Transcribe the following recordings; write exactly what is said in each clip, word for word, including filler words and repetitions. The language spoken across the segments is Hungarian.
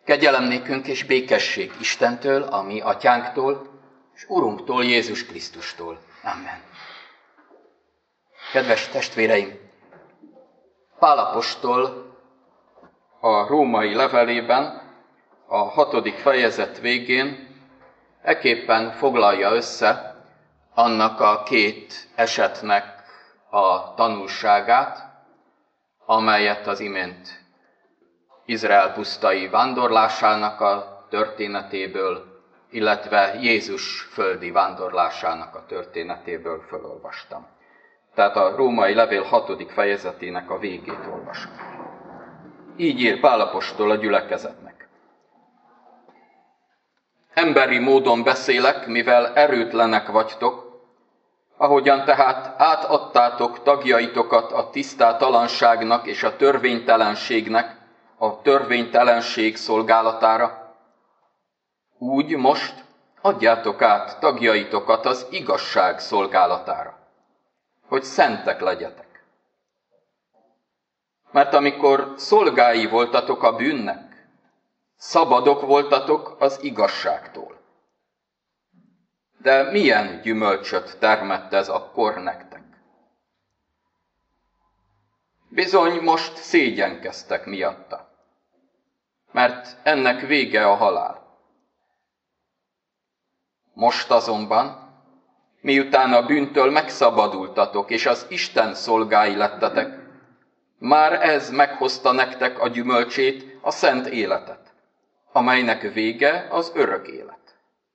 Kegyelem nékünk és békesség Istentől, a mi atyánktól, és Urunktól, Jézus Krisztustól. Amen. Kedves testvéreim! Pál apostol a római levelében, a hatodik fejezet végén ekképpen foglalja össze annak a két esetnek a tanulságát, amelyet az imént Izrael pusztai vándorlásának a történetéből, illetve Jézus földi vándorlásának a történetéből felolvastam. Tehát a római levél hatodik fejezetének a végét olvasom. Így ír Pál apostol a gyülekezetnek. Emberi módon beszélek, mivel erőtlenek vagytok, ahogyan tehát átadtátok tagjaitokat a tisztátalanságnak és a törvénytelenségnek, a törvénytelenség szolgálatára, úgy most adjátok át tagjaitokat az igazság szolgálatára, hogy szentek legyetek. Mert amikor szolgái voltatok a bűnnek, szabadok voltatok az igazságtól. De milyen gyümölcsöt termett ez akkor nektek? Bizony most szégyenkeztek miatta, mert ennek vége a halál. Most azonban, miután a bűntől megszabadultatok, és az Isten szolgái lettetek, már ez meghozta nektek a gyümölcsét, a szent életet, amelynek vége az örök élet.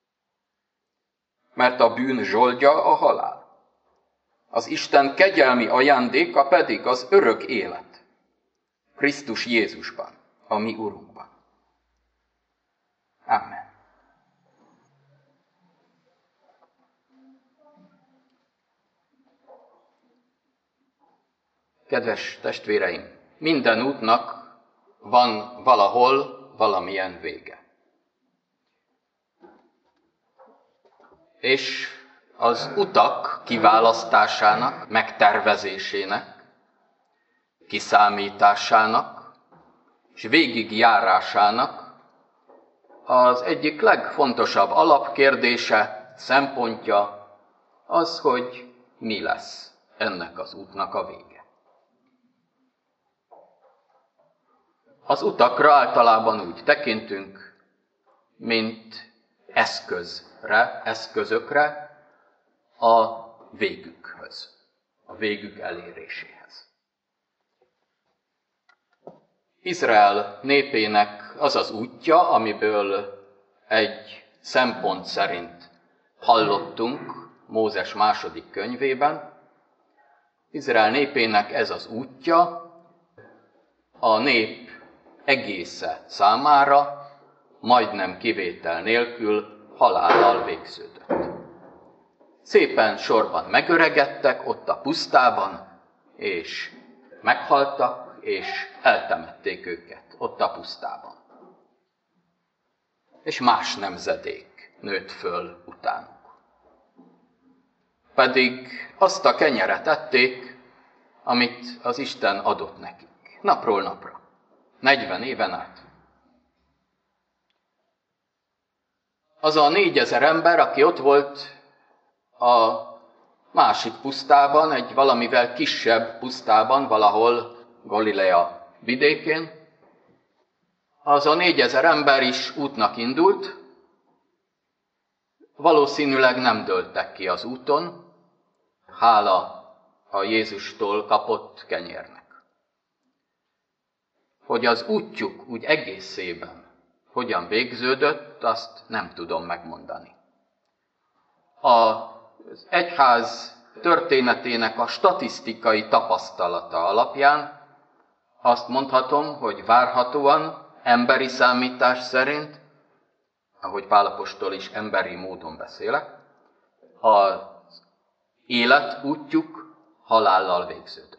Mert a bűn zsoldja a halál, az Isten kegyelmi ajándéka pedig az örök élet, Krisztus Jézusban, a mi Urunkban. Amen. Kedves testvéreim, minden útnak van valahol valamilyen vége. És az utak kiválasztásának, megtervezésének, kiszámításának és végigjárásának az egyik legfontosabb alapkérdése, szempontja az, hogy mi lesz ennek az útnak a vége. Az utakra általában úgy tekintünk, mint eszközre, eszközökre a végükhöz, a végük eléréséhez. Izrael népének az az útja, amiből egy szempont szerint hallottunk Mózes második könyvében. Izrael népének ez az útja a nép egésze számára, majdnem kivétel nélkül halállal végződött. Szépen sorban megöregedtek ott a pusztában, és meghaltak, és eltemették őket ott a pusztában. És más nemzedék nőtt föl utánuk. Pedig azt a kenyeret ették, amit az Isten adott nekik, napról napra, negyven éven át. Az a négyezer ember, aki ott volt a másik pusztában, egy valamivel kisebb pusztában, valahol Galilea vidékén, az a négyezer ember is útnak indult, valószínűleg nem dőltek ki az úton, hála a Jézustól kapott kenyérnek. Hogy az útjuk úgy egészében hogyan végződött, azt nem tudom megmondani. Az egyház történetének a statisztikai tapasztalata alapján azt mondhatom, hogy várhatóan, emberi számítás szerint, ahogy Pál apostol is emberi módon beszélek, az élet útjuk halállal végződött.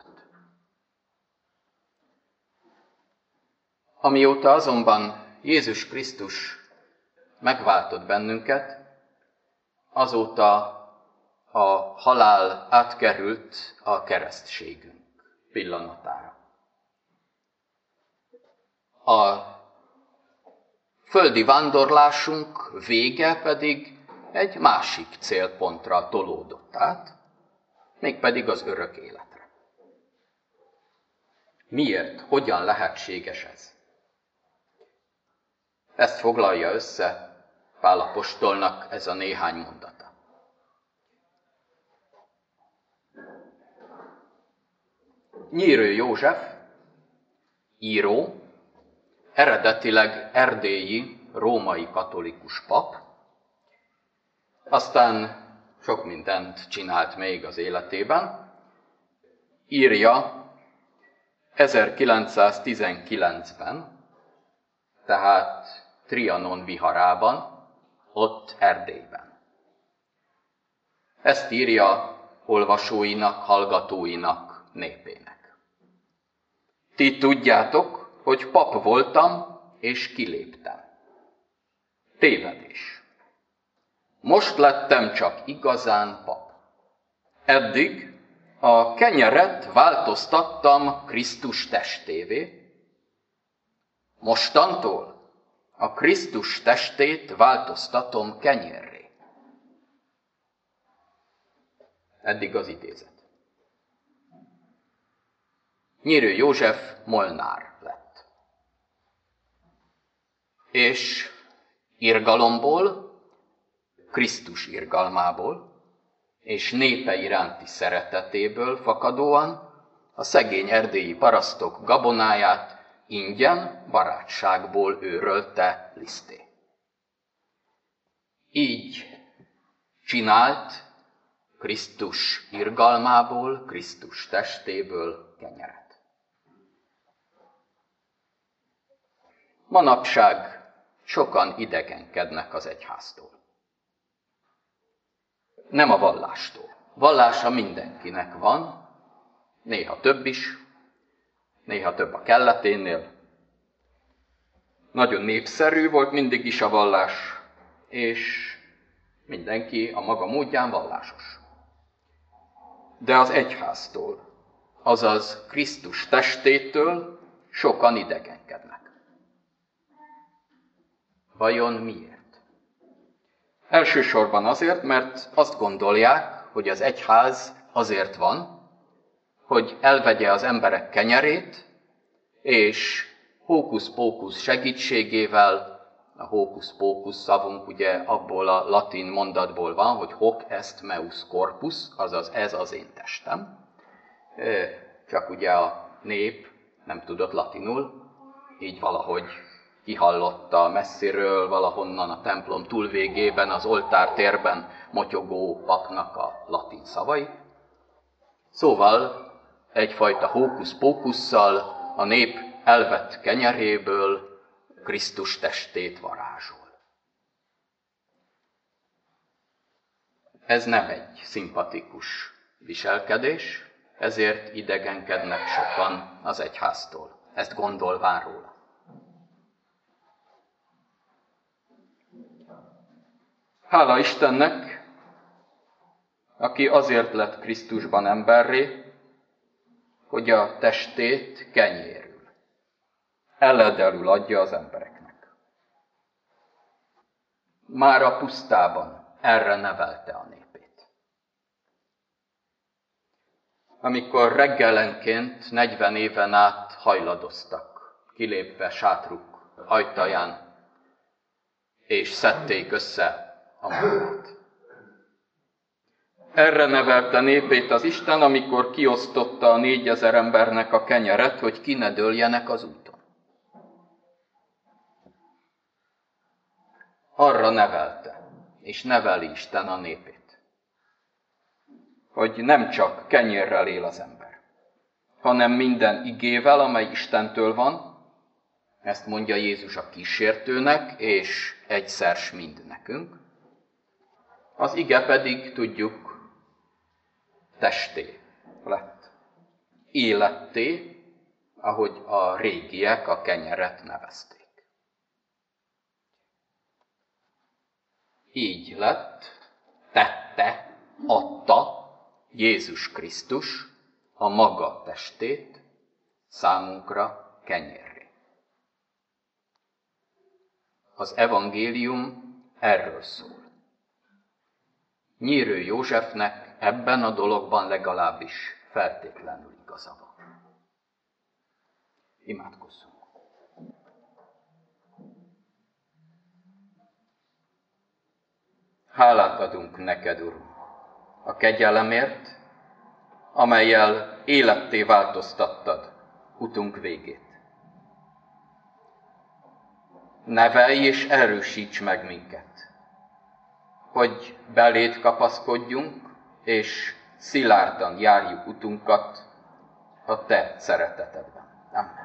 Amióta azonban Jézus Krisztus megváltott bennünket, azóta a halál átkerült a keresztségünk pillanatára. A földi vándorlásunk vége pedig egy másik célpontra tolódott át, mégpedig az örök életre. Miért? Hogyan lehetséges ez? Ezt foglalja össze Pál apostolnak ez a néhány mondata. Nyírő József, író, eredetileg erdélyi, római katolikus pap, aztán sok mindent csinált még az életében, írja ezerkilencszáztizenkilencben, tehát Trianon viharában, ott Erdélyben. Ezt írja olvasóinak, hallgatóinak, népének. Ti tudjátok, hogy pap voltam, és kiléptem. Tévedés. Most lettem csak igazán pap. Eddig a kenyeret változtattam Krisztus testévé, mostantól a Krisztus testét változtatom kenyérré. Eddig az idézet. Nyírő József Molnár lett. És irgalomból, Krisztus irgalmából és népe iránti szeretetéből fakadóan a szegény erdélyi parasztok gabonáját ingyen, barátságból őrölte liszté. Így csinált Krisztus irgalmából, Krisztus testéből kenyeret. Manapság sokan idegenkednek az egyháztól. Nem a vallástól. Vallása mindenkinek van, néha több is, néha több a kelleténél. Nagyon népszerű volt mindig is a vallás, és mindenki a maga módján vallásos. De az egyháztól, azaz Krisztus testétől sokan idegenkednek. Vajon miért? Elsősorban azért, mert azt gondolják, hogy az egyház azért van, hogy elvegye az emberek kenyerét, és hókusz-pókusz segítségével, a hókusz-pókusz szavunk ugye abból a latin mondatból van, hogy hoc est meus corpus, azaz ez az én testem. Csak ugye a nép nem tudott latinul, így valahogy kihallotta messziről, valahonnan a templom túlvégében, az oltártérben motyogó papnak a latin szavai. Szóval egyfajta hókusz-pókusszal a nép elvett kenyeréből Krisztus testét varázsol. Ez nem egy szimpatikus viselkedés, ezért idegenkednek sokan az egyháztól. Ezt gondolván róla. Hála Istennek, aki azért lett Krisztusban emberré, hogy a testét kenyérül, eledelül adja az embereknek. Már a pusztában erre nevelte a népét. Amikor reggelenként negyven éven át hajladoztak, kilépve sátruk ajtaján, és szedték össze a munkát. Erre nevelte népét az Isten, amikor kiosztotta a négyezer embernek a kenyeret, hogy ki ne dőljenek az úton. Arra nevelte, és neveli Isten a népét, hogy nem csak kenyérrel él az ember, hanem minden igével, amely Istentől van, ezt mondja Jézus a kísértőnek, és egyszer s mind nekünk. Az ige pedig, tudjuk, testé lett. Életté, ahogy a régiek a kenyeret nevezték. Így lett, tette, adta Jézus Krisztus a maga testét számunkra kenyérré. Az evangélium erről szól. Nyírő Józsefnek ebben a dologban legalábbis feltétlenül igaza van. Imádkozzunk. Hálát adunk neked, Urunk, a kegyelemért, amellyel életté változtattad utunk végét. Nevelj és erősíts meg minket, hogy beléd kapaszkodjunk, és szilárdan járjuk utunkat a te szeretetedben. Amen.